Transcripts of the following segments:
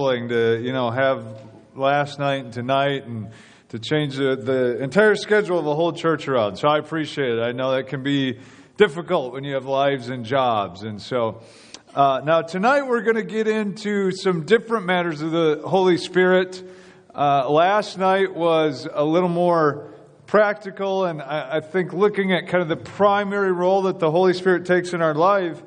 humbling to, have last night and tonight and to change the entire schedule of the whole church around. So I appreciate it. I know that can be difficult when you have lives and jobs. And so now tonight we're going to get into some different matters of the Holy Spirit. Last night was a little more practical, and I think looking at kind of the primary role that the Holy Spirit takes in our life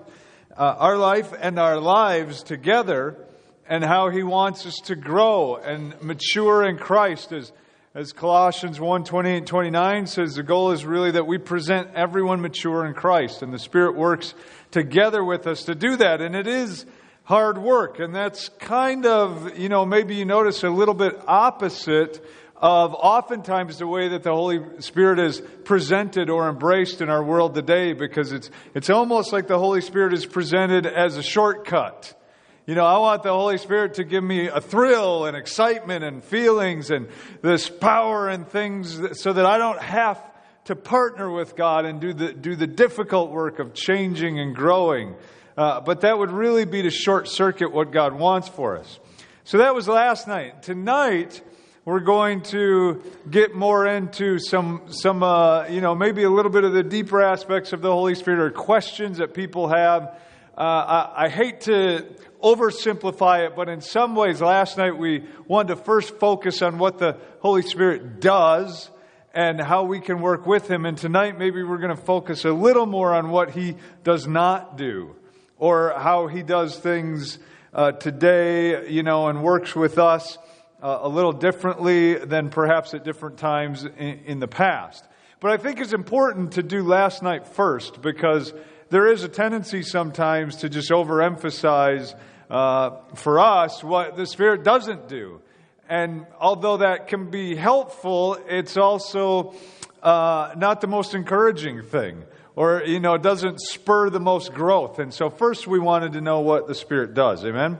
and our lives together, and how He wants us to grow and mature in Christ. As Colossians 1:28-29 says, the goal is really that we present everyone mature in Christ, and the Spirit works together with us to do that. And it is hard work, and that's kind of, maybe you notice a little bit opposite of oftentimes the way that the Holy Spirit is presented or embraced in our world today, because it's almost like the Holy Spirit is presented as a shortcut. I want the Holy Spirit to give me a thrill and excitement and feelings and this power and things so that I don't have to partner with God and do the difficult work of changing and growing. But that would really be to short circuit what God wants for us. So that was last night. Tonight, we're going to get more into some maybe a little bit of the deeper aspects of the Holy Spirit or questions that people have. I hate to oversimplify it, but in some ways, last night we wanted to first focus on what the Holy Spirit does and how we can work with Him. And tonight, maybe we're going to focus a little more on what He does not do, or how He does things today, and works with us a little differently than perhaps at different times in the past. But I think it's important to do last night first, because there is a tendency sometimes to just overemphasize for us what the Spirit doesn't do. And although that can be helpful, it's also not the most encouraging thing, or, it doesn't spur the most growth. And so first we wanted to know what the Spirit does. Amen?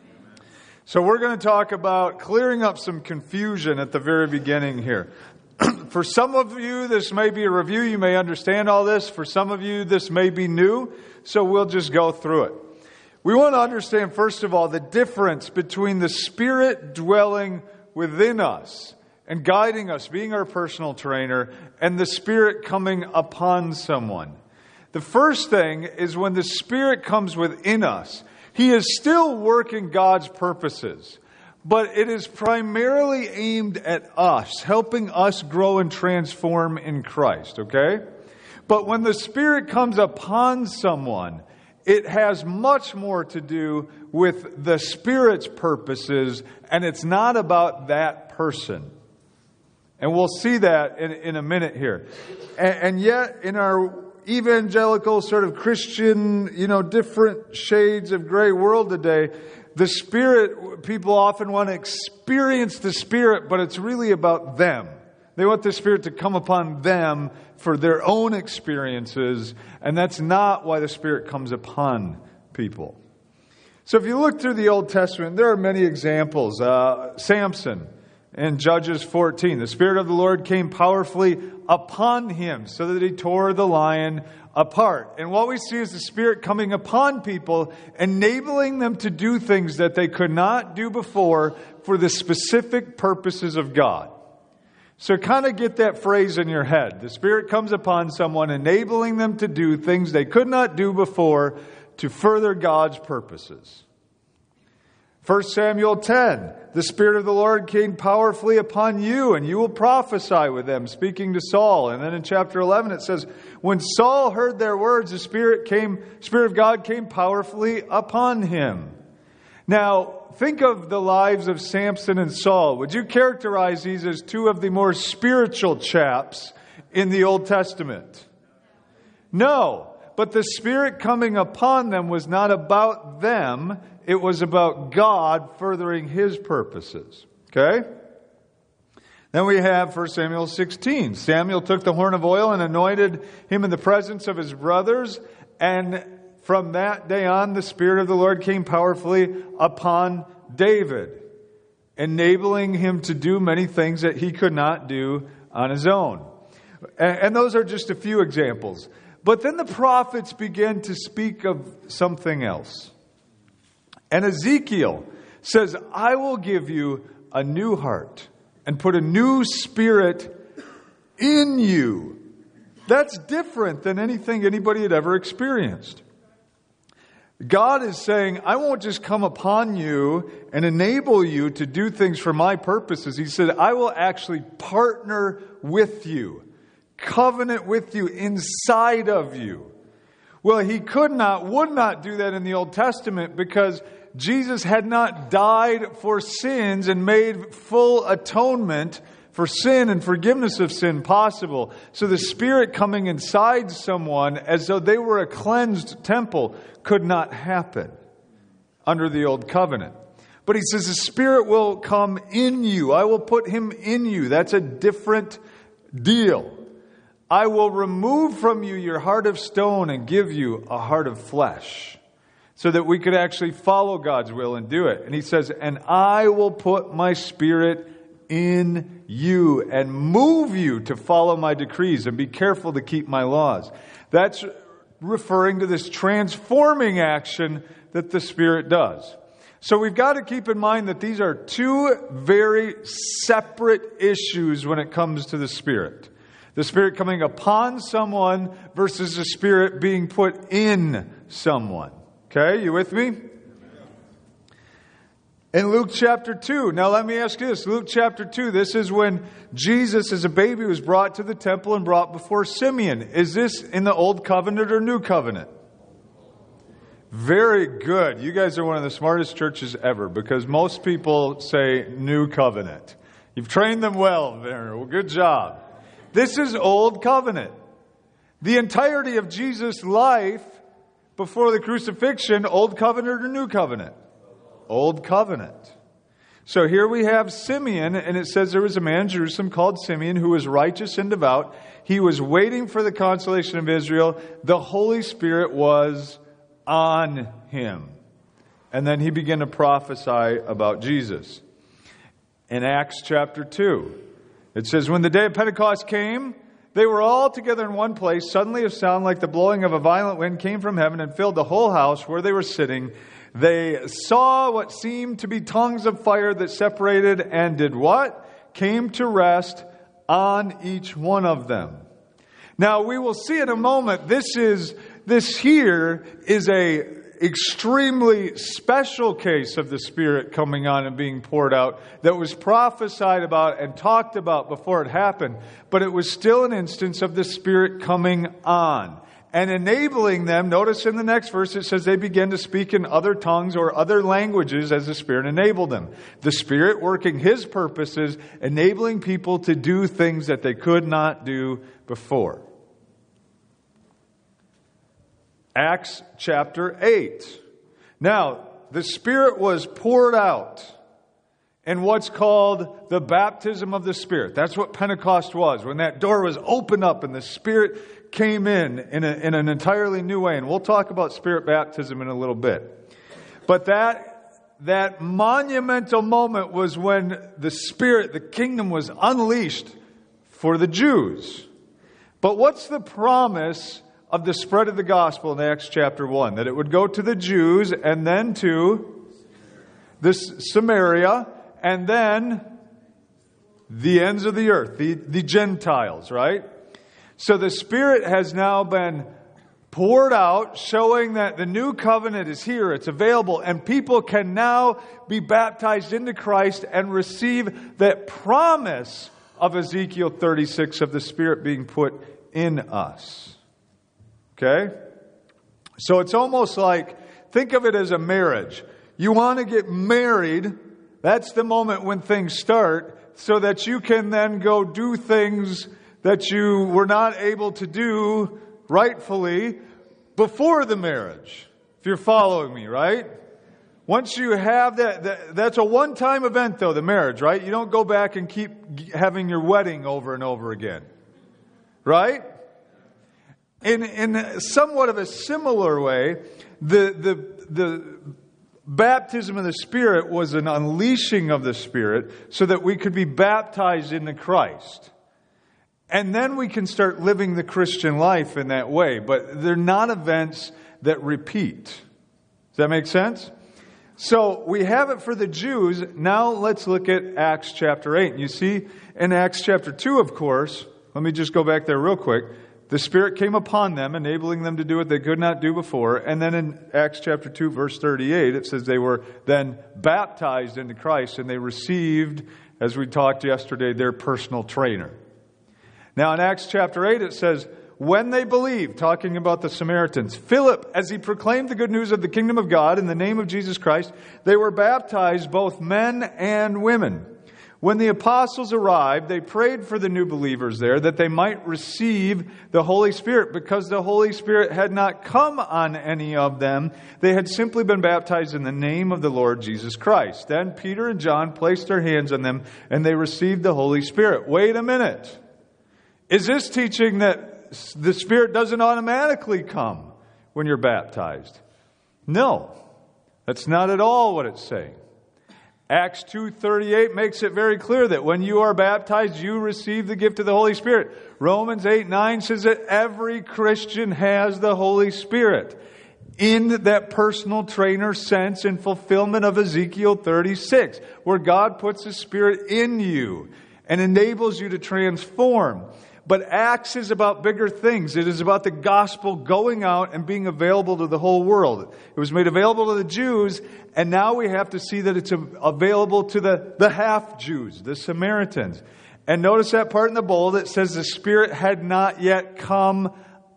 So we're going to talk about clearing up some confusion at the very beginning here. For some of you, this may be a review. You may understand all this. For some of you, this may be new. So we'll just go through it. We want to understand, first of all, the difference between the Spirit dwelling within us and guiding us, being our personal trainer, and the Spirit coming upon someone. The first thing is when the Spirit comes within us, He is still working God's purposes, but it is primarily aimed at us, helping us grow and transform in Christ, okay? But when the Spirit comes upon someone, it has much more to do with the Spirit's purposes, and it's not about that person. And we'll see that in a minute here. And yet, in our evangelical sort of Christian, different shades of gray world today, the Spirit, people often want to experience the Spirit, but it's really about them. They want the Spirit to come upon them for their own experiences, and that's not why the Spirit comes upon people. So if you look through the Old Testament, there are many examples. Samson in Judges 14, the Spirit of the Lord came powerfully upon him so that he tore the lion apart. And what we see is the Spirit coming upon people, enabling them to do things that they could not do before for the specific purposes of God. So kind of get that phrase in your head. The Spirit comes upon someone, enabling them to do things they could not do before to further God's purposes. 1 Samuel 10, the Spirit of the Lord came powerfully upon you, and you will prophesy with them, speaking to Saul. And then in chapter 11 it says, when Saul heard their words, the Spirit of God came powerfully upon him. Now, think of the lives of Samson and Saul. Would you characterize these as two of the more spiritual chaps in the Old Testament? No, but the Spirit coming upon them was not about them. It was about God furthering His purposes. Okay? Then we have 1 Samuel 16. Samuel took the horn of oil and anointed him in the presence of his brothers, and from that day on, the Spirit of the Lord came powerfully upon David, enabling him to do many things that he could not do on his own. And those are just a few examples. But then the prophets began to speak of something else. And Ezekiel says, I will give you a new heart and put a new spirit in you. That's different than anything anybody had ever experienced. God is saying, I won't just come upon you and enable you to do things for my purposes. He said, I will actually partner with you, covenant with you inside of you. Well, he would not do that in the Old Testament because Jesus had not died for sins and made full atonement for sin and forgiveness of sin possible. So the Spirit coming inside someone as though they were a cleansed temple could not happen under the old covenant. But he says the Spirit will come in you. I will put him in you. That's a different deal. I will remove from you your heart of stone and give you a heart of flesh, so that we could actually follow God's will and do it. And he says, and I will put my Spirit in you and move you to follow my decrees and be careful to keep my laws. That's referring to this transforming action that the Spirit does. So we've got to keep in mind that these are two very separate issues when it comes to the Spirit. The Spirit coming upon someone versus the Spirit being put in someone. Okay, you with me? In Luke chapter 2, now let me ask you this. Luke chapter 2, this is when Jesus as a baby was brought to the temple and brought before Simeon. Is this in the Old Covenant or New Covenant? Very good. You guys are one of the smartest churches ever because most people say New Covenant. You've trained them well, Werner. Well, good job. This is Old Covenant. The entirety of Jesus' life before the crucifixion, Old Covenant or New Covenant? Old Covenant. So here we have Simeon, and it says there was a man in Jerusalem called Simeon who was righteous and devout. He was waiting for the consolation of Israel. The Holy Spirit was on him. And then he began to prophesy about Jesus. In Acts chapter 2, it says, when the day of Pentecost came, they were all together in one place. Suddenly a sound like the blowing of a violent wind came from heaven and filled the whole house where they were sitting. They saw what seemed to be tongues of fire that separated and did what? Came to rest on each one of them. Now we will see in a moment, this here is a extremely special case of the Spirit coming on and being poured out that was prophesied about and talked about before it happened. But it was still an instance of the Spirit coming on and enabling them. Notice in the next verse it says they began to speak in other tongues or other languages as the Spirit enabled them. The Spirit working His purposes, enabling people to do things that they could not do before. Acts chapter 8. Now, the Spirit was poured out in what's called the baptism of the Spirit. That's what Pentecost was, when that door was opened up and the Spirit came in an entirely new way. And we'll talk about Spirit baptism in a little bit. But that monumental moment was when the Spirit, the kingdom, was unleashed for the Jews. But what's the promise of the spread of the gospel in Acts chapter 1? That it would go to the Jews and then to this Samaria and then the ends of the earth, the Gentiles, right? So the Spirit has now been poured out, showing that the new covenant is here, it's available, and people can now be baptized into Christ and receive that promise of Ezekiel 36 of the Spirit being put in us. Okay? So it's almost like, think of it as a marriage. You want to get married, that's the moment when things start, so that you can then go do things that you were not able to do rightfully before the marriage. If you're following me, right? Once you have that's a one-time event though, the marriage, right? You don't go back and keep having your wedding over and over again. Right? In somewhat of a similar way, the baptism of the Spirit was an unleashing of the Spirit so that we could be baptized into Christ. And then we can start living the Christian life in that way. But they're not events that repeat. Does that make sense? So we have it for the Jews. Now let's look at Acts chapter 8. You see, in Acts chapter 2, of course, let me just go back there real quick. The Spirit came upon them, enabling them to do what they could not do before. And then in Acts chapter 2, verse 38, it says they were then baptized into Christ, and they received, as we talked yesterday, their personal trainer. Now in Acts chapter 8, it says, when they believed, talking about the Samaritans, Philip, as he proclaimed the good news of the kingdom of God in the name of Jesus Christ, they were baptized, both men and women. When the apostles arrived, they prayed for the new believers there that they might receive the Holy Spirit, because the Holy Spirit had not come on any of them. They had simply been baptized in the name of the Lord Jesus Christ. Then Peter and John placed their hands on them, and they received the Holy Spirit. Wait a minute. Is this teaching that the Spirit doesn't automatically come when you're baptized? No, that's not at all what it's saying. Acts 2:38 makes it very clear that when you are baptized, you receive the gift of the Holy Spirit. Romans 8:9 says that every Christian has the Holy Spirit in that personal trainer sense in fulfillment of Ezekiel 36, where God puts His Spirit in you and enables you to transform. But Acts is about bigger things. It is about the gospel going out and being available to the whole world. It was made available to the Jews, and now we have to see that it's available to the half-Jews, the Samaritans. And notice that part in the bold that says the Spirit had not yet come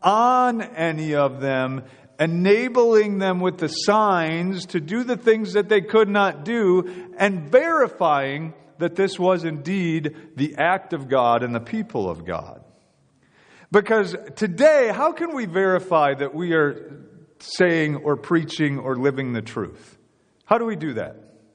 on any of them, enabling them with the signs to do the things that they could not do, and verifying that this was indeed the act of God and the people of God. Because today, how can we verify that we are saying or preaching or living the truth? How do we do that?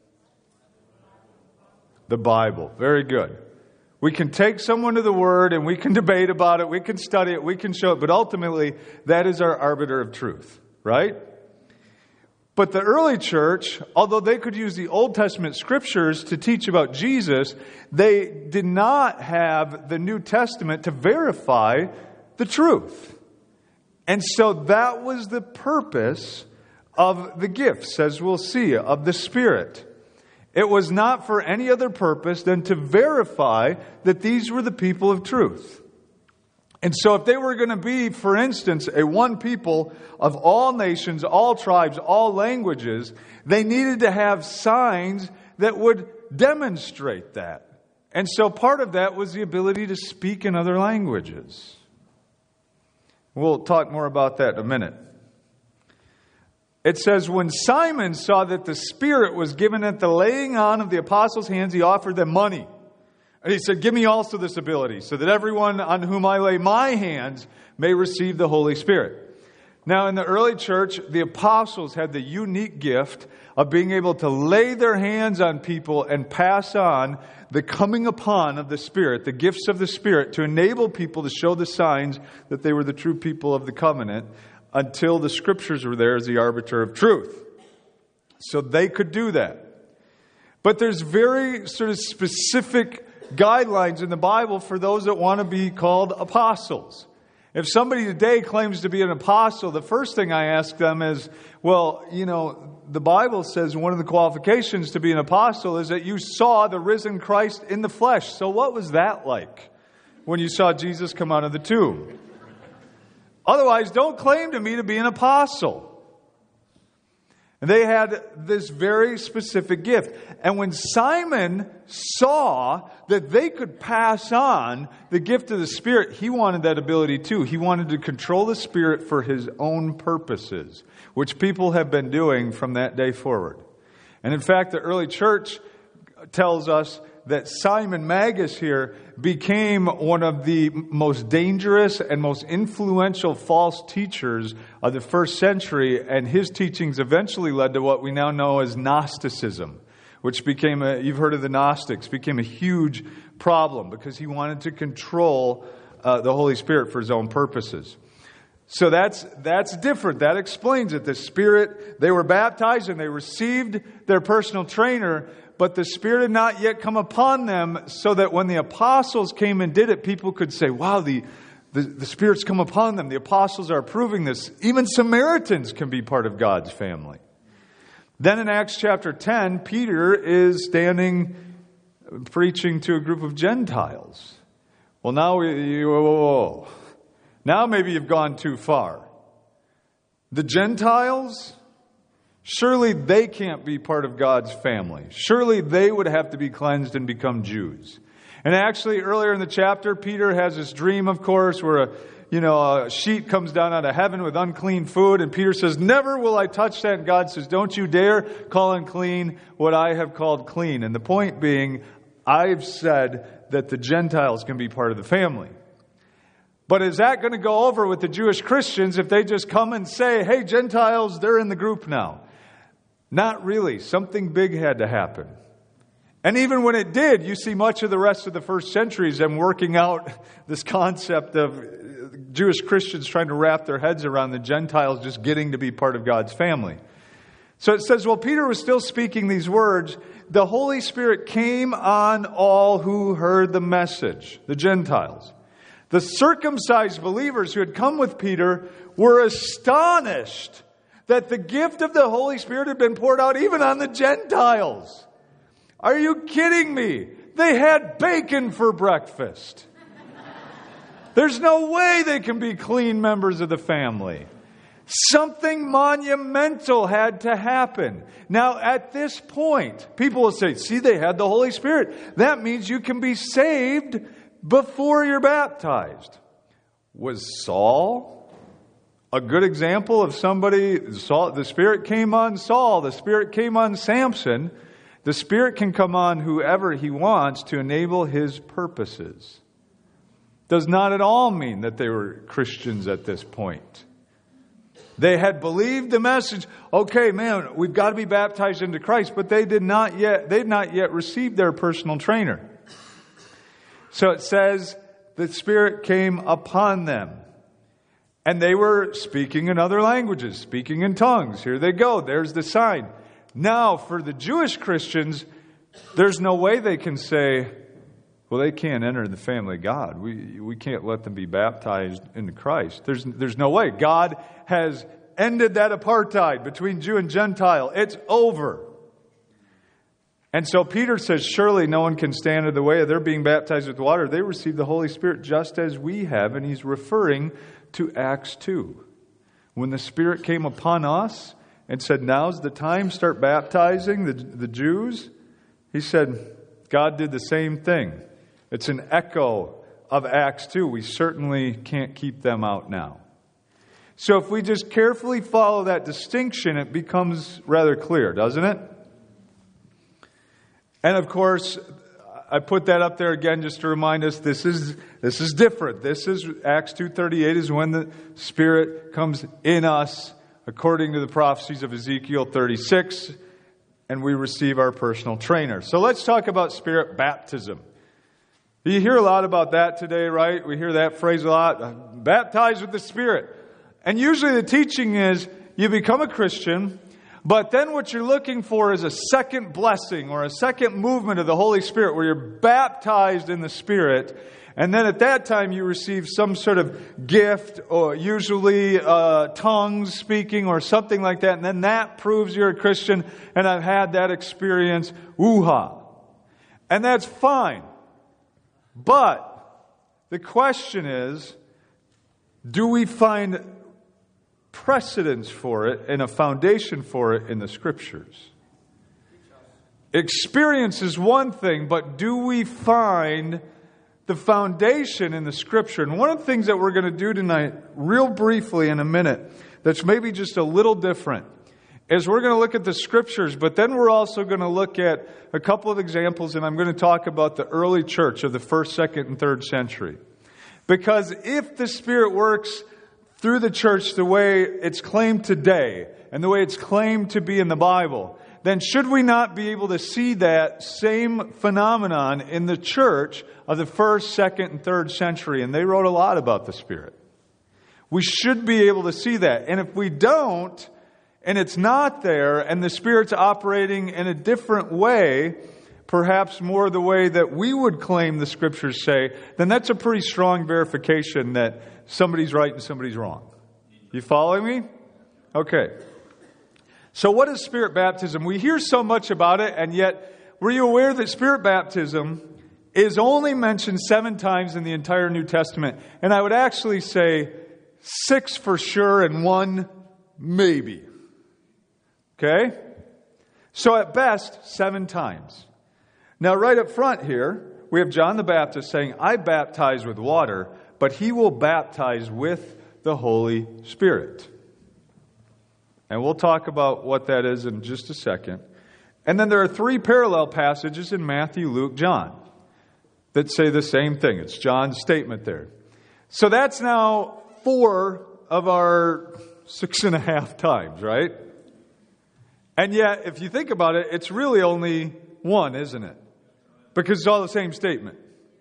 The Bible. Very good. We can take someone to the Word and we can debate about it, we can study it, we can show it, but ultimately that is our arbiter of truth, right? But the early church, although they could use the Old Testament scriptures to teach about Jesus, they did not have the New Testament to verify the truth. And so that was the purpose of the gifts, as we'll see, of the Spirit. It was not for any other purpose than to verify that these were the people of truth. And so if they were going to be, for instance, a one people of all nations, all tribes, all languages, they needed to have signs that would demonstrate that. And so part of that was the ability to speak in other languages. We'll talk more about that in a minute. It says, when Simon saw that the Spirit was given at the laying on of the apostles' hands, he offered them money. And he said, give me also this ability, so that everyone on whom I lay my hands may receive the Holy Spirit. Now, in the early church, the apostles had the unique gift of being able to lay their hands on people and pass on the coming upon of the Spirit, the gifts of the Spirit, to enable people to show the signs that they were the true people of the covenant until the Scriptures were there as the arbiter of truth. So they could do that. But there's very sort of specific guidelines in the Bible for those that want to be called apostles. If somebody today claims to be an apostle, the first thing I ask them is, well, the Bible says one of the qualifications to be an apostle is that you saw the risen Christ in the flesh. So what was that like when you saw Jesus come out of the tomb? Otherwise, don't claim to me to be an apostle. And they had this very specific gift. And when Simon saw that they could pass on the gift of the Spirit, he wanted that ability too. He wanted to control the Spirit for his own purposes, which people have been doing from that day forward. And in fact, the early church tells us that Simon Magus here became one of the most dangerous and most influential false teachers of the first century, and his teachings eventually led to what we now know as Gnosticism, which became you've heard of the Gnostics, became a huge problem because he wanted to control the Holy Spirit for his own purposes. So that's different. That explains it. The Spirit, they were baptized and they received their personal trainer, but the Spirit had not yet come upon them, so that when the apostles came and did it, people could say, wow, the Spirit's come upon them. The apostles are proving this. Even Samaritans can be part of God's family. Then in Acts chapter 10, Peter is standing preaching to a group of Gentiles. Well, now now maybe you've gone too far. The Gentiles, surely they can't be part of God's family. Surely they would have to be cleansed and become Jews. And actually, earlier in the chapter, Peter has this dream, of course, where a sheet comes down out of heaven with unclean food, and Peter says, "Never will I touch that." And God says, "Don't you dare call unclean what I have called clean." And the point being, I've said that the Gentiles can be part of the family. But is that going to go over with the Jewish Christians if they just come and say, "Hey, Gentiles, they're in the group now"? Not really. Something big had to happen. And even when it did, you see much of the rest of the first centuries them working out this concept of Jewish Christians trying to wrap their heads around the Gentiles just getting to be part of God's family. So it says, while Peter was still speaking these words, the Holy Spirit came on all who heard the message, the Gentiles. The circumcised believers who had come with Peter were astonished that the gift of the Holy Spirit had been poured out even on the Gentiles. Are you kidding me? They had bacon for breakfast. There's no way they can be clean members of the family. Something monumental had to happen. Now, at this point, people will say, "See, they had the Holy Spirit. That means you can be saved before you're baptized." Was Saul a good example of somebody? The Spirit came on Saul. The Spirit came on Samson. The Spirit can come on whoever He wants to enable His purposes. Does not at all mean that they were Christians at this point. They had believed the message. Okay, man, we've got to be baptized into Christ, but they'd not yet received their personal trainer. So it says the Spirit came upon them. And they were speaking in other languages, speaking in tongues. Here they go. There's the sign. Now, for the Jewish Christians, there's no way they can say, well, they can't enter the family of God. We can't let them be baptized into Christ. There's no way. God has ended that apartheid between Jew and Gentile. It's over. And so Peter says, surely no one can stand in the way of their being baptized with water. They received the Holy Spirit just as we have. And he's referring to Acts 2. When the Spirit came upon us and said, now's the time, start baptizing the Jews. He said, God did the same thing. It's an echo of Acts 2. We certainly can't keep them out now. So if we just carefully follow that distinction, it becomes rather clear, doesn't it? And of course, I put that up there again just to remind us this is different. This is Acts 2:38 is when the Spirit comes in us according to the prophecies of Ezekiel 36, and we receive our personal trainer. So let's talk about Spirit baptism. You hear a lot about that today, right? We hear that phrase a lot, baptized with the Spirit. And usually the teaching is you become a Christian, but then what you're looking for is a second blessing or a second movement of the Holy Spirit where you're baptized in the Spirit. And then at that time you receive some sort of gift, or usually tongues speaking or something like that. And then that proves you're a Christian. And I've had that experience. Woo-ha. And that's fine. But the question is, do we find precedence for it and a foundation for it in the Scriptures? Experience is one thing, but do we find the foundation in the Scripture? And one of the things that we're going to do tonight, real briefly in a minute, that's maybe just a little different, is we're going to look at the Scriptures, but then we're also going to look at a couple of examples, and I'm going to talk about the early church of the 1st, 2nd, and 3rd century. Because if the Spirit works through the church the way it's claimed today, and the way it's claimed to be in the Bible, then should we not be able to see that same phenomenon in the church of the 1st, 2nd, and 3rd century? And they wrote a lot about the Spirit. We should be able to see that. And if we don't, and it's not there, and the Spirit's operating in a different way, perhaps more the way that we would claim the Scriptures say, then that's a pretty strong verification that somebody's right and somebody's wrong. You following me? Okay. So what is Spirit baptism? We hear so much about it, and yet were you aware that Spirit baptism is only mentioned 7 times in the entire New Testament? And I would actually say 6 for sure and 1 maybe. Okay? So at best, 7 times. Now right up front here, we have John the Baptist saying, I baptize with water, but he will baptize with the Holy Spirit. And we'll talk about what that is in just a second. And then there are 3 parallel passages in Matthew, Luke, John that say the same thing. It's John's statement there. So that's now 4 of our 6.5 times, right? And yet, if you think about it, it's really only 1, isn't it? Because it's all the same statement.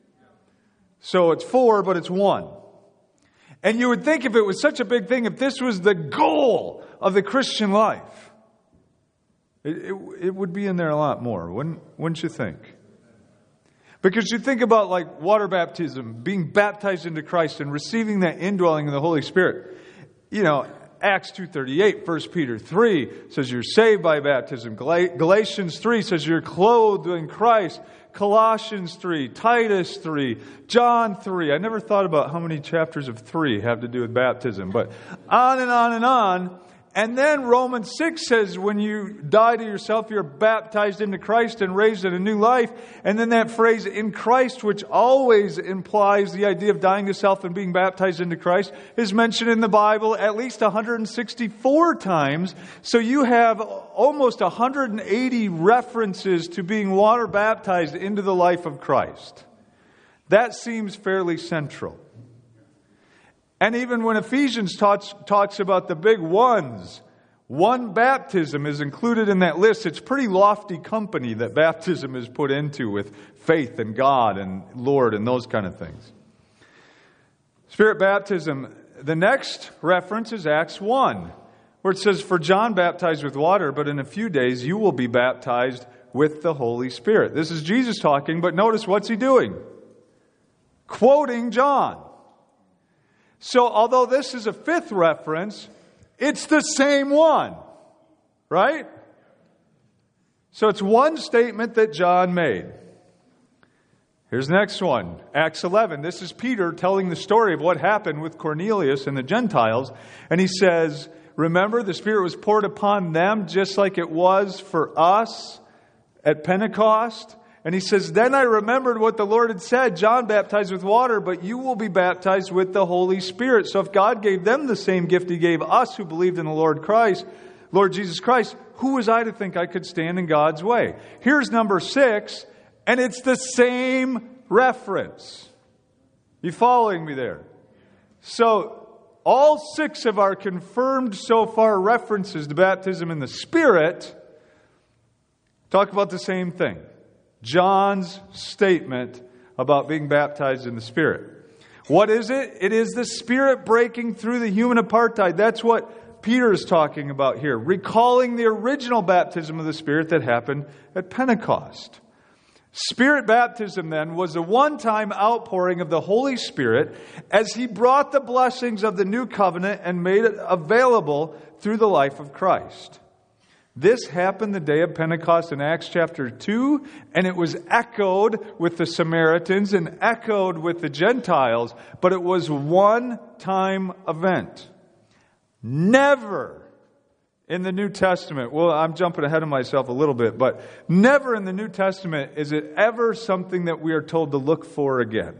So it's 4, but it's 1. And you would think if it was such a big thing, if this was the goal of the Christian life, it would be in there a lot more, wouldn't you think? Because you think about like water baptism, being baptized into Christ and receiving that indwelling of the Holy Spirit. You know, Acts 2:38, 1 Peter 3 says you're saved by baptism. Galatians 3 says you're clothed in Christ. Colossians 3, Titus 3, John 3. I never thought about how many chapters of 3 have to do with baptism, but on and on and on. And then Romans 6 says when you die to yourself, you're baptized into Christ and raised in a new life. And then that phrase, in Christ, which always implies the idea of dying to self and being baptized into Christ, is mentioned in the Bible at least 164 times. So you have almost 180 references to being water baptized into the life of Christ. That seems fairly central. And even when Ephesians talks about the big ones, one baptism is included in that list. It's pretty lofty company that baptism is put into with faith in God and Lord and those kind of things. Spirit baptism, the next reference is Acts 1, where it says, for John baptized with water, but in a few days you will be baptized with the Holy Spirit. This is Jesus talking, but notice what's he doing? Quoting John. So although this is a 5th reference, it's the same one, right? So it's one statement that John made. Here's the next one, Acts 11. This is Peter telling the story of what happened with Cornelius and the Gentiles. And he says, remember, the Spirit was poured upon them just like it was for us at Pentecost. And he says, then I remembered what the Lord had said, John baptized with water, but you will be baptized with the Holy Spirit. So if God gave them the same gift he gave us who believed in the Lord Jesus Christ, who was I to think I could stand in God's way? Here's number 6, and it's the same reference. You following me there? So all 6 of our confirmed so far references to baptism in the Spirit talk about the same thing. John's statement about being baptized in the Spirit. What is it? It is the Spirit breaking through the human apartheid. That's what Peter is talking about here, recalling the original baptism of the Spirit that happened at Pentecost. Spirit baptism then was a one-time outpouring of the Holy Spirit as he brought the blessings of the new covenant and made it available through the life of Christ. This happened the day of Pentecost in Acts chapter 2, and it was echoed with the Samaritans and echoed with the Gentiles, but it was one-time event. Never in the New Testament, well, I'm jumping ahead of myself a little bit, but never in the New Testament is it ever something that we are told to look for again.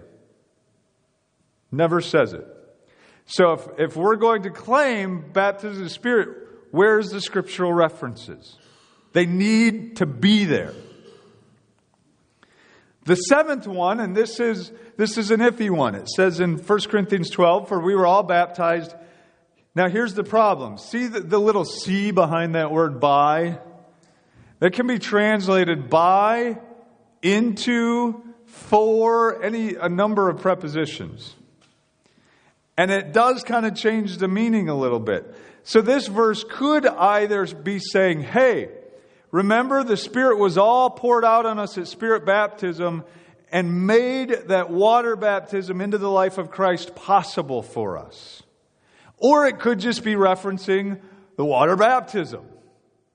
Never says it. So if we're going to claim baptism of the Spirit, where's the scriptural references? They need to be there. The 7th one, and this is an iffy one. It says in 1 Corinthians 12, for we were all baptized. Now here's the problem. See the little C behind that word by? That can be translated by, into, for, a number of prepositions. And it does kind of change the meaning a little bit. So this verse could either be saying, hey, remember the Spirit was all poured out on us at Spirit baptism and made that water baptism into the life of Christ possible for us. Or it could just be referencing the water baptism.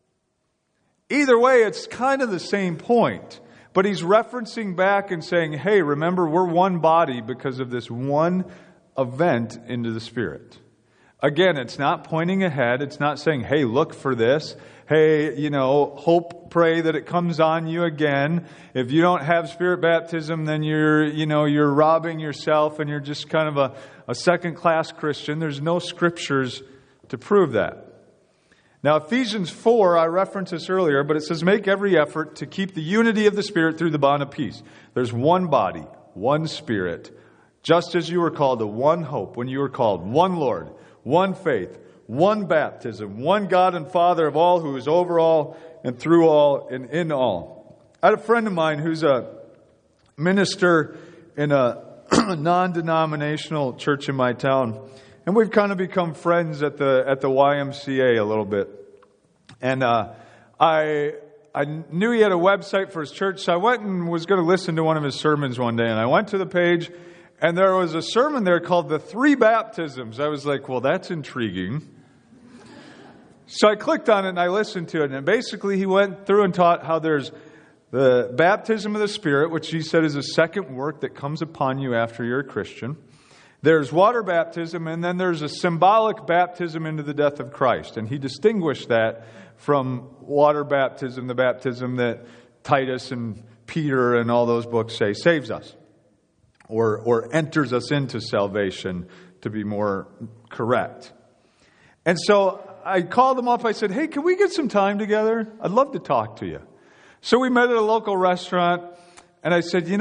Either way, it's kind of the same point. But he's referencing back and saying, hey, remember, we're one body because of this one event into the Spirit. Again, it's not pointing ahead. It's not saying, hey, look for this. Hey, hope, pray that it comes on you again. If you don't have Spirit baptism, then you're robbing yourself and you're just kind of a second-class Christian. There's no scriptures to prove that. Now, Ephesians 4, I referenced this earlier, but it says, make every effort to keep the unity of the Spirit through the bond of peace. There's one body, one Spirit, just as you were called to one hope when you were called, one Lord, one faith, one baptism, one God and Father of all, who is over all and through all and in all. I had a friend of mine who's a minister in a non-denominational church in my town. And we've kind of become friends at the YMCA a little bit. And I knew he had a website for his church, so I went and was going to listen to one of his sermons one day. And I went to the page, and there was a sermon there called The Three Baptisms. I was like, well, that's intriguing. So I clicked on it and I listened to it. And basically he went through and taught how there's the baptism of the Spirit, which he said is a second work that comes upon you after you're a Christian. There's water baptism, and then there's a symbolic baptism into the death of Christ. And he distinguished that from water baptism, the baptism that Titus and Peter and all those books say saves us, or enters us into salvation, to be more correct. And so I called him up. I said, hey, can we get some time together? I'd love to talk to you. So we met at a local restaurant, and I said,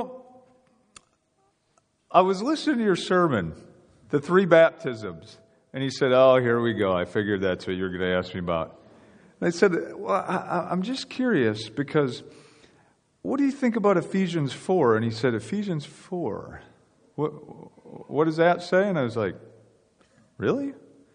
I was listening to your sermon, the three baptisms. And he said, oh, here we go. I figured that's what you were going to ask me about. And I said, well, I'm just curious because what do you think about Ephesians 4? And he said, Ephesians 4? What does that say? And I was like, really?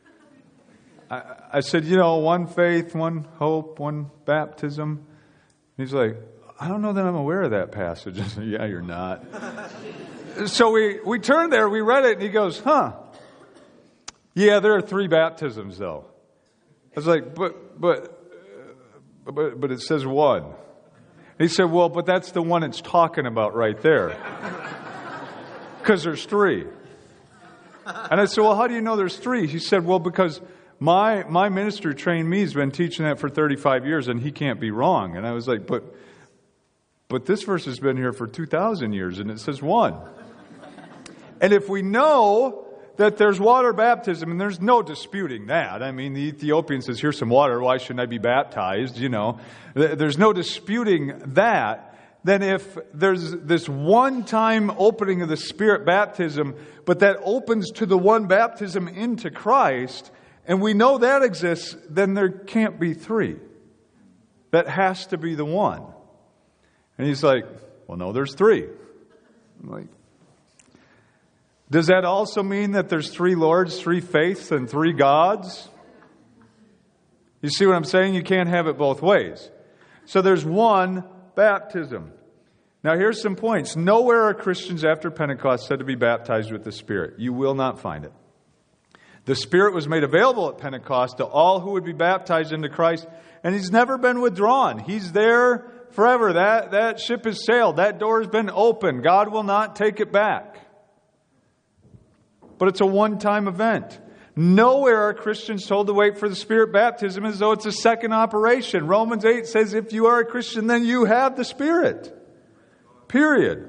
I said, one faith, one hope, one baptism. And he's like, I don't know that I'm aware of that passage. I said, yeah, you're not. So we turned there, we read it, and he goes, yeah, there are three baptisms, though. I was like, but it says one. And he said, well, but that's the one it's talking about right there. Because there's three. And I said, well, how do you know there's three? He said, well, because my minister trained me. He's been teaching that for 35 years, and he can't be wrong. And I was like, but this verse has been here for 2,000 years, and it says one. And if we know that there's water baptism, and there's no disputing that. I mean, the Ethiopian says, here's some water, why shouldn't I be baptized? There's no disputing that. Then if there's this one-time opening of the Spirit baptism, but that opens to the one baptism into Christ, and we know that exists, then there can't be three. That has to be the one. And he's like, well, no, there's three. I'm like, does that also mean that there's three Lords, three faiths, and three gods? You see what I'm saying? You can't have it both ways. So there's one baptism. Now here's some points. Nowhere are Christians after Pentecost said to be baptized with the Spirit. You will not find it. The Spirit was made available at Pentecost to all who would be baptized into Christ, and He's never been withdrawn. He's there forever. That ship has sailed. That door has been opened. God will not take it back. But it's a one-time event. Nowhere are Christians told to wait for the Spirit baptism as though it's a second operation. Romans 8 says if you are a Christian, then you have the Spirit. Period.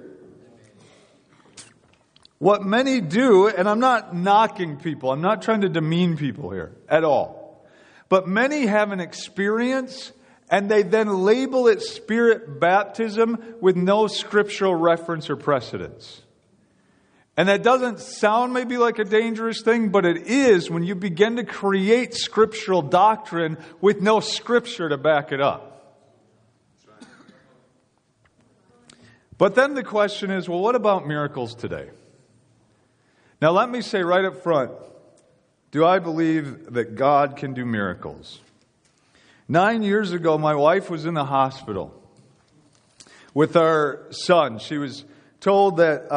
What many do, and I'm not knocking people, I'm not trying to demean people here at all. But many have an experience and they then label it Spirit baptism with no scriptural reference or precedence. And that doesn't sound maybe like a dangerous thing, but it is when you begin to create scriptural doctrine with no scripture to back it up. But then the question is, well, what about miracles today? Now let me say right up front, do I believe that God can do miracles? 9 years ago, my wife was in the hospital with our son. She was told that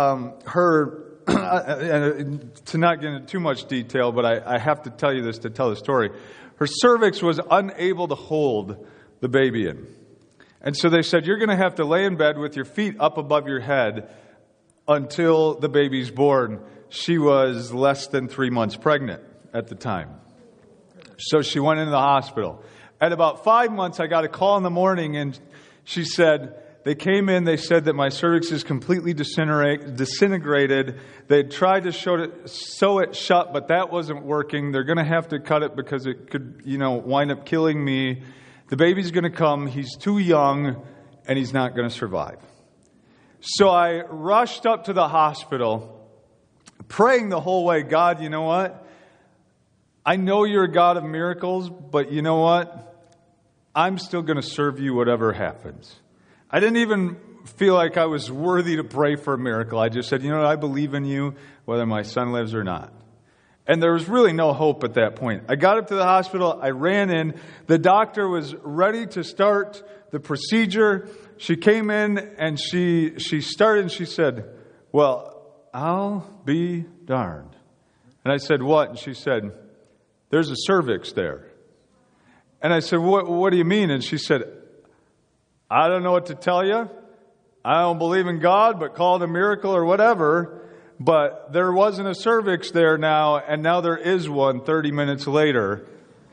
to not get into too much detail, but I have to tell you this to tell the story. Her cervix was unable to hold the baby in. And so they said, you're going to have to lay in bed with your feet up above your head until the baby's born. She was less than 3 months pregnant at the time. So she went into the hospital. At about 5 months, I got a call in the morning, and she said, they came in, they said that my cervix is completely disintegrated. They tried to sew it shut, but that wasn't working. They're going to have to cut it because it could, wind up killing me. The baby's going to come. He's too young, and he's not going to survive. So I rushed up to the hospital, praying the whole way, God, you know what? I know you're a God of miracles, but you know what? I'm still going to serve you whatever happens. I didn't even feel like I was worthy to pray for a miracle. I just said, I believe in you, whether my son lives or not. And there was really no hope at that point. I got up to the hospital. I ran in. The doctor was ready to start the procedure. She came in and she started and she said, well, I'll be darned. And I said, what? And she said, there's a cervix there. And I said, what do you mean? And she said, I don't know what to tell you. I don't believe in God, but call it a miracle or whatever. But there wasn't a cervix there now, and now there is one 30 minutes later.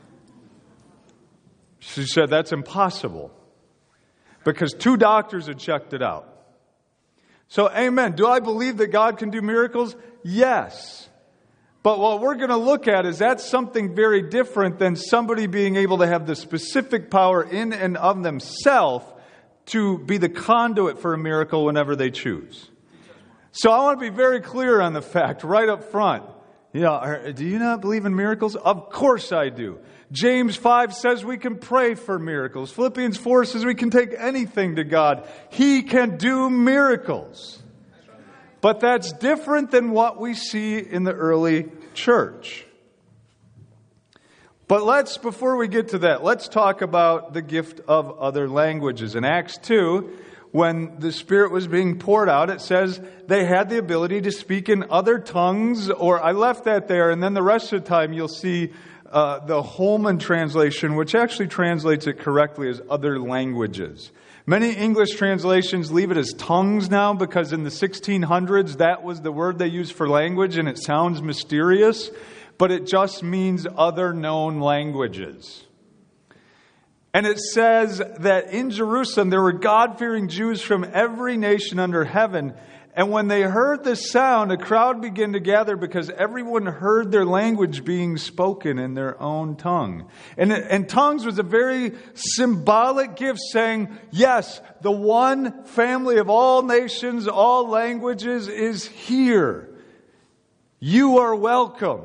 She said, that's impossible. Because 2 doctors had checked it out. So, amen. Do I believe that God can do miracles? Yes. But what we're going to look at is that's something very different than somebody being able to have the specific power in and of themselves to be the conduit for a miracle whenever they choose. So I want to be very clear on the fact right up front. Do you not believe in miracles? Of course I do. James 5 says we can pray for miracles. Philippians 4 says we can take anything to God. He can do miracles. But that's different than what we see in the early church. But before we get to that, let's talk about the gift of other languages. In Acts 2, when the Spirit was being poured out, it says they had the ability to speak in other tongues, or I left that there, and then the rest of the time you'll see the Holman translation, which actually translates it correctly as other languages. Many English translations leave it as tongues now because in the 1600s that was the word they used for language, and it sounds mysterious. But it just means other known languages. And it says that in Jerusalem there were God-fearing Jews from every nation under heaven. And when they heard this sound, a crowd began to gather because everyone heard their language being spoken in their own tongue. And tongues was a very symbolic gift saying, yes, the one family of all nations, all languages is here. You are welcome.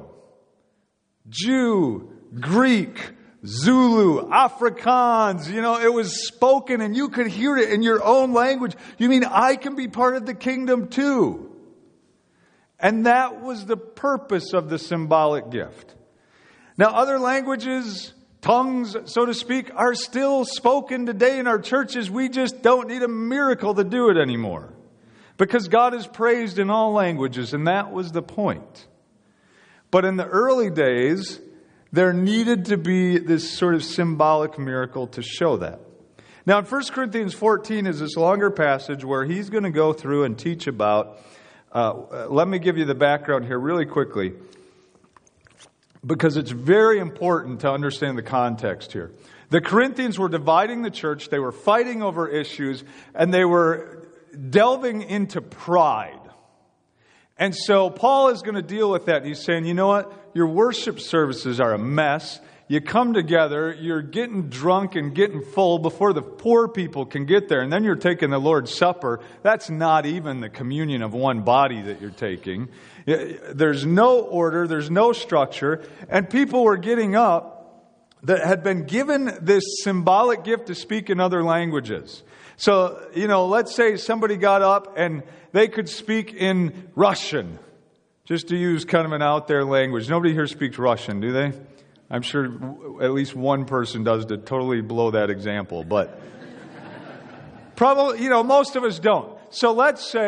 Jew, Greek, Zulu, Afrikaans, it was spoken and you could hear it in your own language. You mean I can be part of the kingdom too? And that was the purpose of the symbolic gift. Now, other languages, tongues, so to speak, are still spoken today in our churches. We just don't need a miracle to do it anymore. Because God is praised in all languages, and that was the point. But in the early days, there needed to be this sort of symbolic miracle to show that. Now, in 1 Corinthians 14 is this longer passage where he's going to go through and teach about, let me give you the background here really quickly, because it's very important to understand the context here. The Corinthians were dividing the church, they were fighting over issues, and they were delving into pride. And so Paul is going to deal with that. He's saying, you know what? Your worship services are a mess. You come together, you're getting drunk and getting full before the poor people can get there. And then you're taking the Lord's Supper. That's not even the communion of one body that you're taking. There's no order. There's no structure. And people were getting up that had been given this symbolic gift to speak in other languages. So, let's say somebody got up and they could speak in Russian, just to use kind of an out there language. Nobody here speaks Russian, do they? I'm sure at least one person does to totally blow that example, but probably, most of us don't. So let's say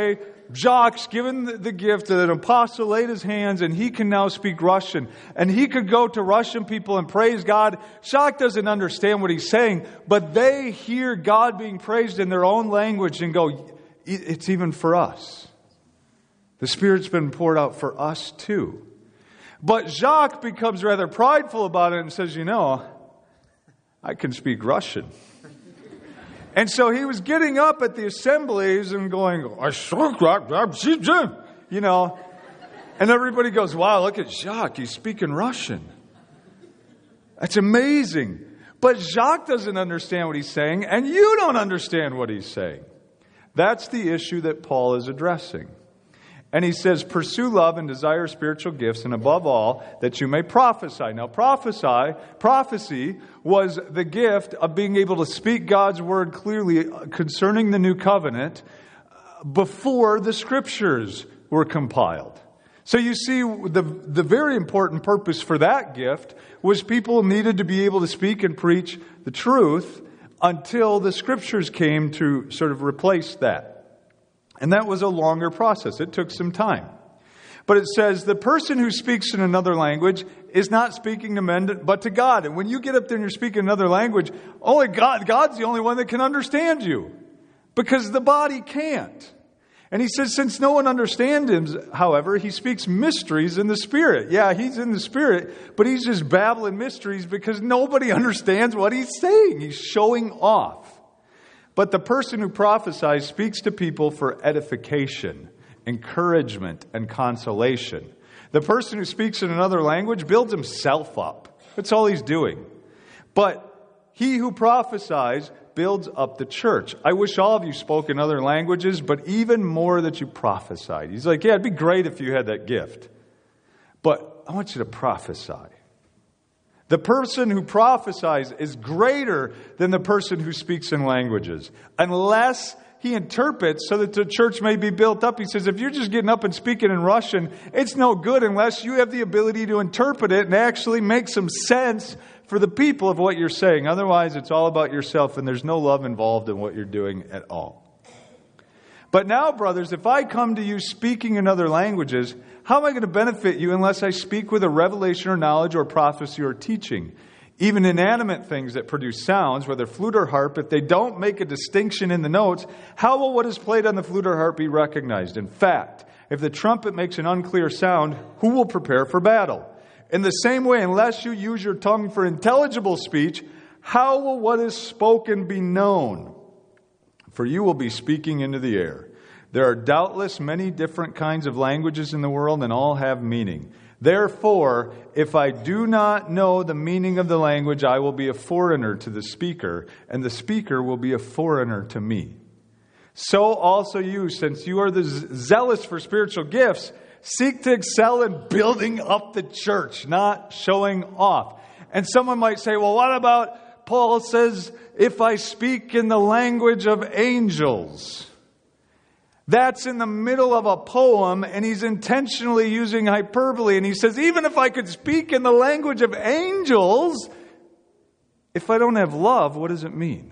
Jacques given the gift that an apostle laid his hands and he can now speak Russian. And he could go to Russian people and praise God. Jacques doesn't understand what he's saying, but they hear God being praised in their own language and go, it's even for us. The Spirit's been poured out for us too. But Jacques becomes rather prideful about it and says, I can speak Russian. And so he was getting up at the assemblies and going, and everybody goes, wow, look at Jacques, he's speaking Russian. That's amazing. But Jacques doesn't understand what he's saying, and you don't understand what he's saying. That's the issue that Paul is addressing. And he says, pursue love and desire spiritual gifts, and above all, that you may prophesy. Now, prophecy was the gift of being able to speak God's word clearly concerning the new covenant before the scriptures were compiled. So you see, the very important purpose for that gift was people needed to be able to speak and preach the truth until the scriptures came to sort of replace that. And that was a longer process. It took some time. But it says, the person who speaks in another language is not speaking to men, but to God. And when you get up there and you're speaking another language, only God's the only one that can understand you. Because the body can't. And he says, since no one understands him, however, he speaks mysteries in the Spirit. Yeah, he's in the Spirit, but he's just babbling mysteries because nobody understands what he's saying. He's showing off. But the person who prophesies speaks to people for edification, encouragement, and consolation. The person who speaks in another language builds himself up. That's all he's doing. But he who prophesies builds up the church. I wish all of you spoke in other languages, but even more that you prophesied. He's like, yeah, it'd be great if you had that gift. But I want you to prophesy. The person who prophesies is greater than the person who speaks in languages. Unless he interprets so that the church may be built up. He says, if you're just getting up and speaking in Russian, it's no good unless you have the ability to interpret it and actually make some sense for the people of what you're saying. Otherwise, it's all about yourself and there's no love involved in what you're doing at all. But now, brothers, if I come to you speaking in other languages, how am I going to benefit you unless I speak with a revelation or knowledge or prophecy or teaching? Even inanimate things that produce sounds, whether flute or harp, if they don't make a distinction in the notes, how will what is played on the flute or harp be recognized? In fact, if the trumpet makes an unclear sound, who will prepare for battle? In the same way, unless you use your tongue for intelligible speech, how will what is spoken be known? For you will be speaking into the air. There are doubtless many different kinds of languages in the world, and all have meaning. Therefore, if I do not know the meaning of the language, I will be a foreigner to the speaker, and the speaker will be a foreigner to me. So also you, since you are zealous for spiritual gifts, seek to excel in building up the church, not showing off. And someone might say, well, what about Paul says, if I speak in the language of angels? That's in the middle of a poem, and he's intentionally using hyperbole. And he says, even if I could speak in the language of angels, if I don't have love, what does it mean?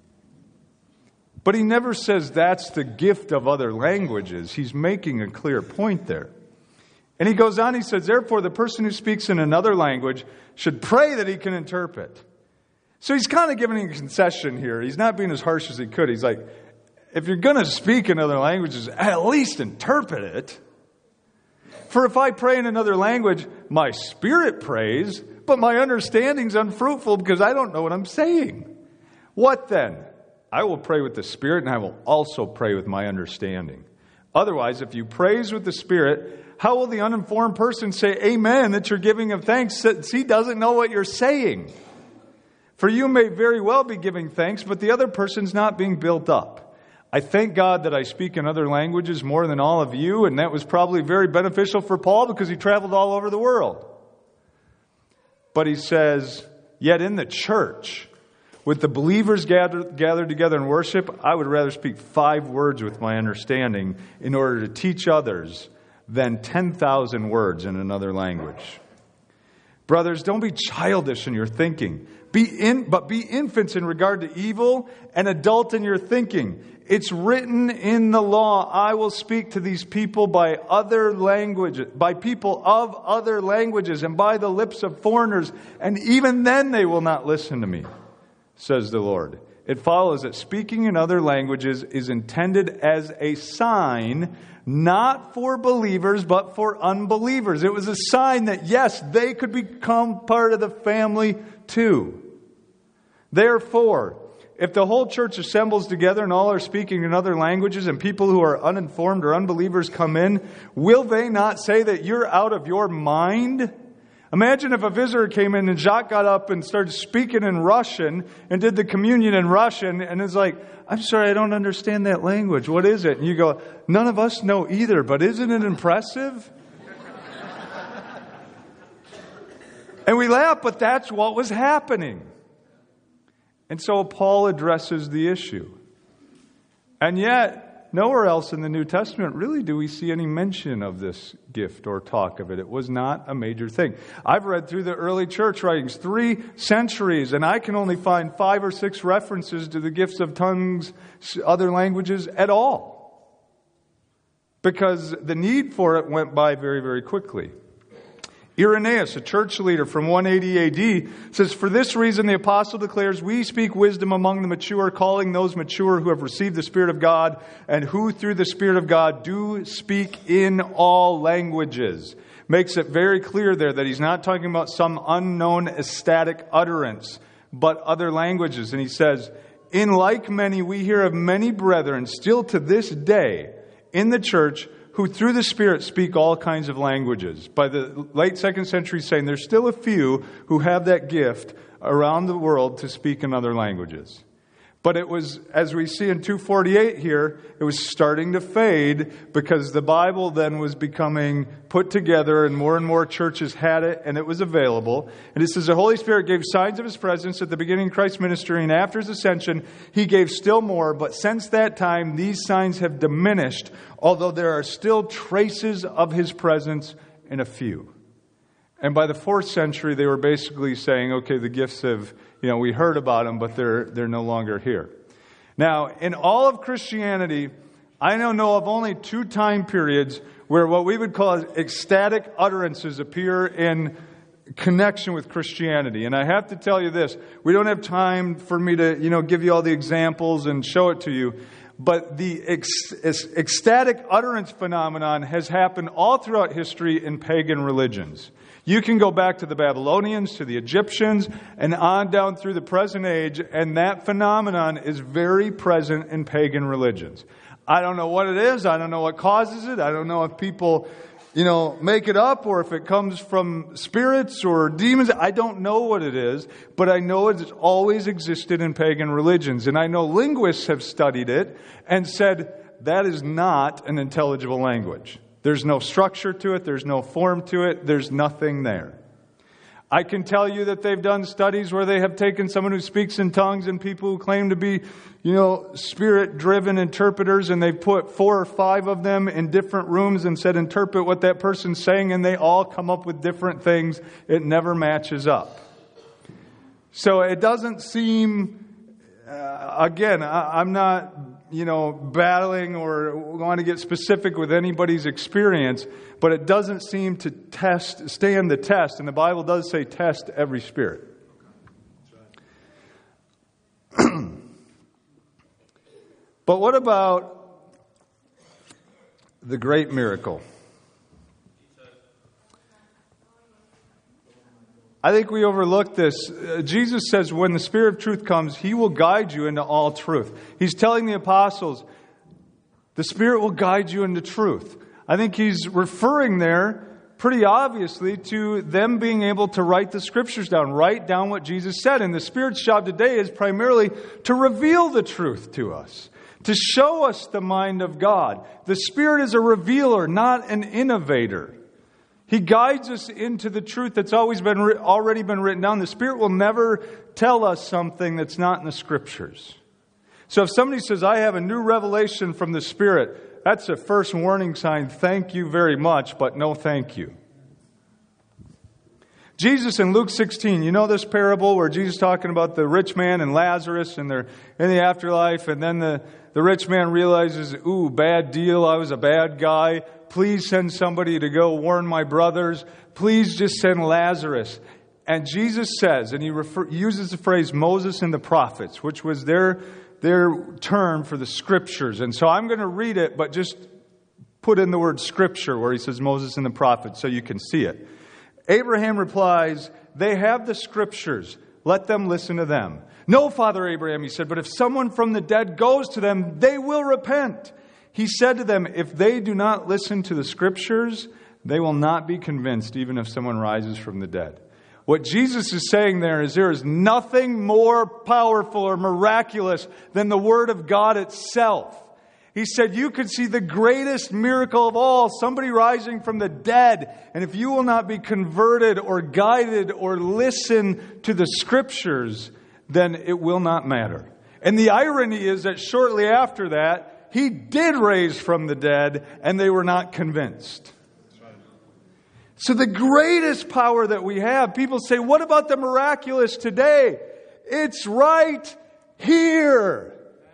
But he never says that's the gift of other languages. He's making a clear point there. And he goes on, he says, therefore, the person who speaks in another language should pray that he can interpret. So he's kind of giving a concession here. He's not being as harsh as he could. He's like, if you're going to speak in other languages, at least interpret it. For if I pray in another language, my spirit prays, but my understanding's unfruitful because I don't know what I'm saying. What then? I will pray with the Spirit, and I will also pray with my understanding. Otherwise, if you praise with the Spirit, how will the uninformed person say amen that you're giving him thanks since he doesn't know what you're saying? For you may very well be giving thanks, but the other person's not being built up. I thank God that I speak in other languages more than all of you, and that was probably very beneficial for Paul because he traveled all over the world. But he says, yet in the church, with the believers gathered together in worship, I would rather speak 5 words with my understanding in order to teach others than 10,000 words in another language. Brothers, don't be childish in your thinking. But be infants in regard to evil and adult in your thinking. It's written in the law, I will speak to these people by people of other languages and by the lips of foreigners, and even then they will not listen to me, says the Lord. It follows that speaking in other languages is intended as a sign, not for believers, but for unbelievers. It was a sign that, yes, they could become part of the family too. Therefore, if the whole church assembles together and all are speaking in other languages and people who are uninformed or unbelievers come in, will they not say that you're out of your mind? Imagine if a visitor came in and Jacques got up and started speaking in Russian and did the communion in Russian and is like, I'm sorry, I don't understand that language. What is it? And you go, none of us know either, but isn't it impressive? And we laugh, but that's what was happening. And so Paul addresses the issue. And yet, nowhere else in the New Testament really do we see any mention of this gift or talk of it. It was not a major thing. I've read through the early church writings, 3 centuries, and I can only find 5 or 6 references to the gifts of tongues, other languages at all. Because the need for it went by very, very quickly. Irenaeus, a church leader from 180 AD, says, for this reason the apostle declares, we speak wisdom among the mature, calling those mature who have received the Spirit of God, and who through the Spirit of God do speak in all languages. Makes it very clear there that he's not talking about some unknown ecstatic utterance, but other languages. And he says, in like many we hear of many brethren still to this day in the church who through the Spirit speak all kinds of languages. By the late 2nd century saying there's still a few who have that gift around the world to speak in other languages. But it was, as we see in 248 here, it was starting to fade because the Bible then was becoming put together and more churches had it and it was available. And it says the Holy Spirit gave signs of His presence at the beginning of Christ's ministry, and after His ascension He gave still more. But since that time these signs have diminished, although there are still traces of His presence in a few. And by the 4th century they were basically saying, okay, the gifts have, we heard about them, but they're no longer here. Now, in all of Christianity, I know of only 2 time periods where what we would call ecstatic utterances appear in connection with Christianity. And I have to tell you this, we don't have time for me to, give you all the examples and show it to you. But the ecstatic utterance phenomenon has happened all throughout history in pagan religions. You can go back to the Babylonians, to the Egyptians, and on down through the present age, and that phenomenon is very present in pagan religions. I don't know what it is. I don't know what causes it. I don't know if people, make it up or if it comes from spirits or demons. I don't know what it is, but I know it's always existed in pagan religions. And I know linguists have studied it and said that is not an intelligible language. There's no structure to it. There's no form to it. There's nothing there. I can tell you that they've done studies where they have taken someone who speaks in tongues and people who claim to be, spirit-driven interpreters, and they've put 4 or 5 of them in different rooms and said, interpret what that person's saying, and they all come up with different things. It never matches up. So it doesn't seem, I'm not battling or want to get specific with anybody's experience, but it doesn't seem to stand the test. And the Bible does say test every spirit. But what about the great miracle? I think we overlook this. Jesus says when the Spirit of truth comes, He will guide you into all truth. He's telling the apostles, the Spirit will guide you into truth. I think He's referring there pretty obviously to them being able to write the Scriptures down, write down what Jesus said. And the Spirit's job today is primarily to reveal the truth to us, to show us the mind of God. The Spirit is a revealer, not an innovator. He guides us into the truth that's already been written down. The Spirit will never tell us something that's not in the Scriptures. So if somebody says, I have a new revelation from the Spirit, that's a first warning sign. Thank you very much, but no thank you. Jesus in Luke 16, you know this parable where Jesus is talking about the rich man and Lazarus and they're in the afterlife, and then the rich man realizes, ooh, bad deal, I was a bad guy. Please send somebody to go warn my brothers. Please just send Lazarus. And Jesus says, and he uses the phrase Moses and the prophets, which was their term for the scriptures. And so I'm going to read it, but just put in the word scripture where he says Moses and the prophets so you can see it. Abraham replies, they have the scriptures. Let them listen to them. No, Father Abraham, he said, but if someone from the dead goes to them, they will repent. He said to them, if they do not listen to the scriptures, they will not be convinced, even if someone rises from the dead. What Jesus is saying there is nothing more powerful or miraculous than the Word of God itself. He said, you could see the greatest miracle of all, somebody rising from the dead. And if you will not be converted or guided or listen to the scriptures, then it will not matter. And the irony is that shortly after that, he did raise from the dead and they were not convinced. So the greatest power that we have, people say, what about the miraculous today? It's right here.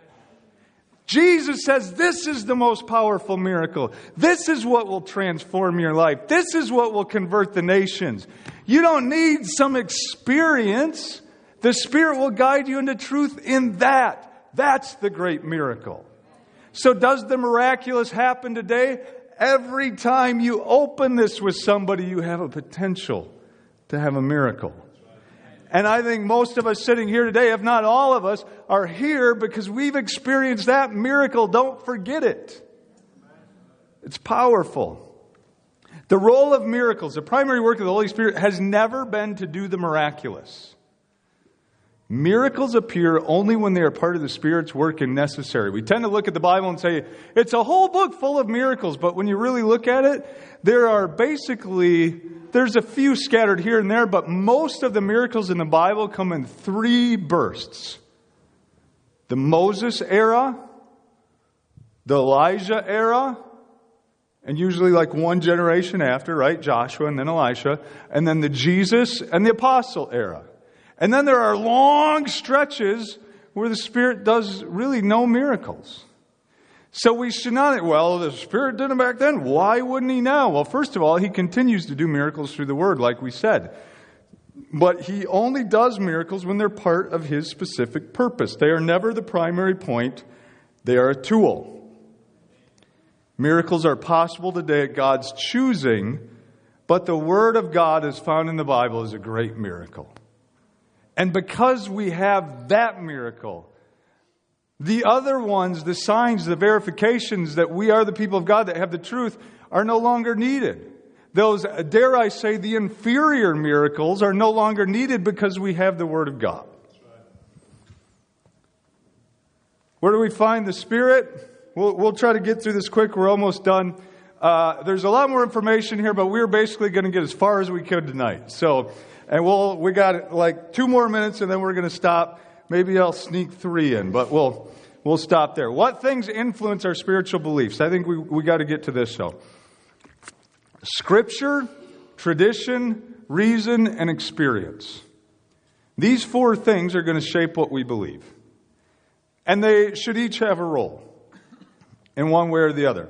Jesus says this is the most powerful miracle. This is what will transform your life. This is what will convert the nations. You don't need some experience. The Spirit will guide you into truth in that. That's the great miracle. So does the miraculous happen today? Every time you open this with somebody, you have a potential to have a miracle. And I think most of us sitting here today, if not all of us, are here because we've experienced that miracle. Don't forget it. It's powerful. The role of miracles, the primary work of the Holy Spirit, has never been to do the miraculous. Miracles appear only when they are part of the Spirit's work and necessary. We tend to look at the Bible and say, it's a whole book full of miracles. But when you really look at it, there's a few scattered here and there, but most of the miracles in the Bible come in 3 bursts. The Moses era, the Elijah era, and usually like one generation after, right? Joshua and then Elisha, and then the Jesus and the Apostle era. And then there are long stretches where the Spirit does really no miracles. So we should not, the Spirit did it back then. Why wouldn't He now? Well, first of all, He continues to do miracles through the Word, like we said. But He only does miracles when they're part of His specific purpose. They are never the primary point. They are a tool. Miracles are possible today at God's choosing, but the Word of God as found in the Bible is a great miracle. And because we have that miracle, the other ones, the signs, the verifications that we are the people of God that have the truth are no longer needed. Those, dare I say, the inferior miracles are no longer needed because we have the Word of God. Where do we find the Spirit? We'll try to get through this quick. We're almost done. There's a lot more information here, but we're basically going to get as far as we could tonight. And we got like 2 more minutes and then we're going to stop. Maybe I'll sneak 3 in, but we'll stop there. What things influence our spiritual beliefs? I think we got to get to this though. Scripture, tradition, reason, and experience. These 4 things are going to shape what we believe. And they should each have a role in one way or the other.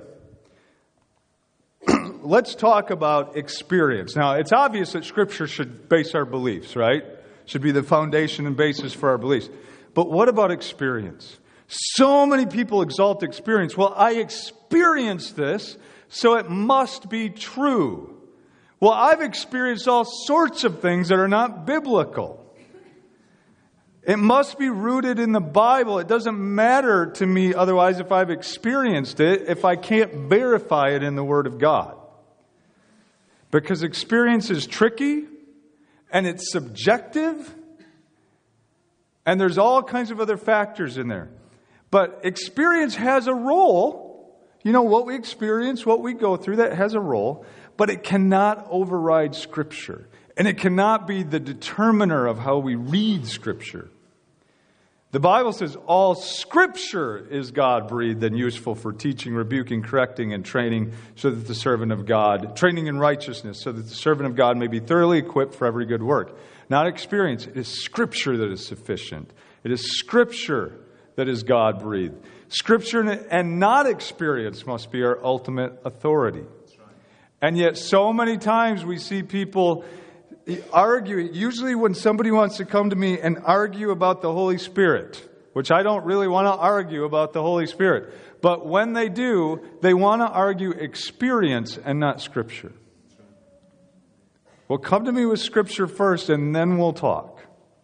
Let's talk about experience. Now, it's obvious that Scripture should base our beliefs, right? Should be the foundation and basis for our beliefs. But what about experience? So many people exalt experience. Well, I experienced this, so it must be true. Well, I've experienced all sorts of things that are not biblical. It must be rooted in the Bible. It doesn't matter to me otherwise if I've experienced it, if I can't verify it in the Word of God. Because experience is tricky, and it's subjective, and there's all kinds of other factors in there. But experience has a role. You know, what we experience, what we go through, that has a role, but it cannot override Scripture. And it cannot be the determiner of how we read Scripture. The Bible says all Scripture is God-breathed and useful for teaching, rebuking, correcting, and training so that the servant of God, training in righteousness, so that the servant of God may be thoroughly equipped for every good work. Not experience. It is Scripture that is sufficient. It is Scripture that is God-breathed. Scripture and not experience must be our ultimate authority. And yet so many times we see people argue, usually when somebody wants to come to me and argue about the Holy Spirit, which I don't really want to argue about the Holy Spirit, but when they do, they want to argue experience and not Scripture. Well, come to me with Scripture first and then we'll talk.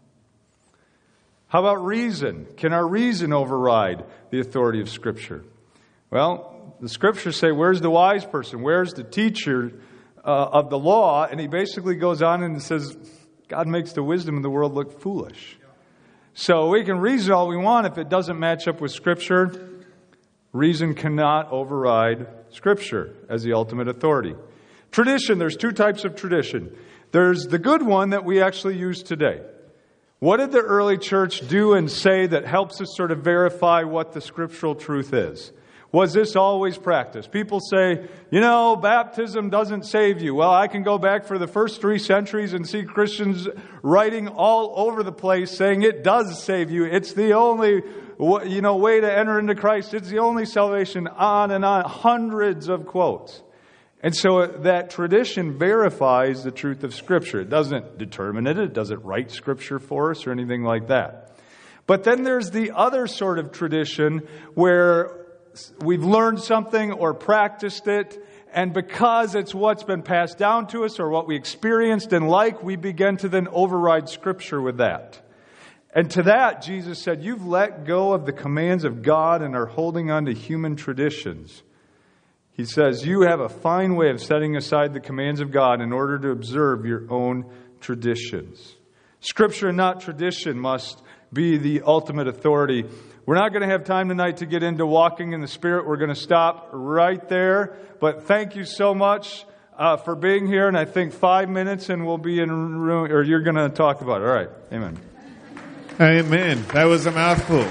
How about reason? Can our reason override the authority of Scripture? Well, the Scriptures say, where's the wise person? Where's the teacher of the law? And he basically goes on and says, God makes the wisdom of the world look foolish. So we can reason all we want. If it doesn't match up with Scripture, reason cannot override Scripture as the ultimate authority. Tradition, there's two types of tradition. There's the good one that we actually use today. What did the early church do and say that helps us sort of verify what the scriptural truth is? Was this always practiced? People say, baptism doesn't save you. Well, I can go back for the first 3 centuries and see Christians writing all over the place saying it does save you. It's the only, way to enter into Christ. It's the only salvation, on and on. Hundreds of quotes. And so that tradition verifies the truth of Scripture. It doesn't determine it. It doesn't write Scripture for us or anything like that. But then there's the other sort of tradition where we've learned something or practiced it, and because it's what's been passed down to us or what we experienced and like, we begin to then override Scripture with that. And to that, Jesus said, you've let go of the commands of God and are holding on to human traditions. He says, you have a fine way of setting aside the commands of God in order to observe your own traditions. Scripture and not tradition must be the ultimate authority. We're not going to have time tonight to get into walking in the Spirit. We're going to stop right there. But thank you so much for being here. And I think 5 minutes and we'll be in room, or you're going to talk about it. All right. Amen. Amen. That was a mouthful.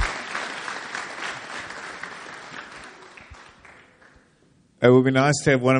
It would be nice to have one of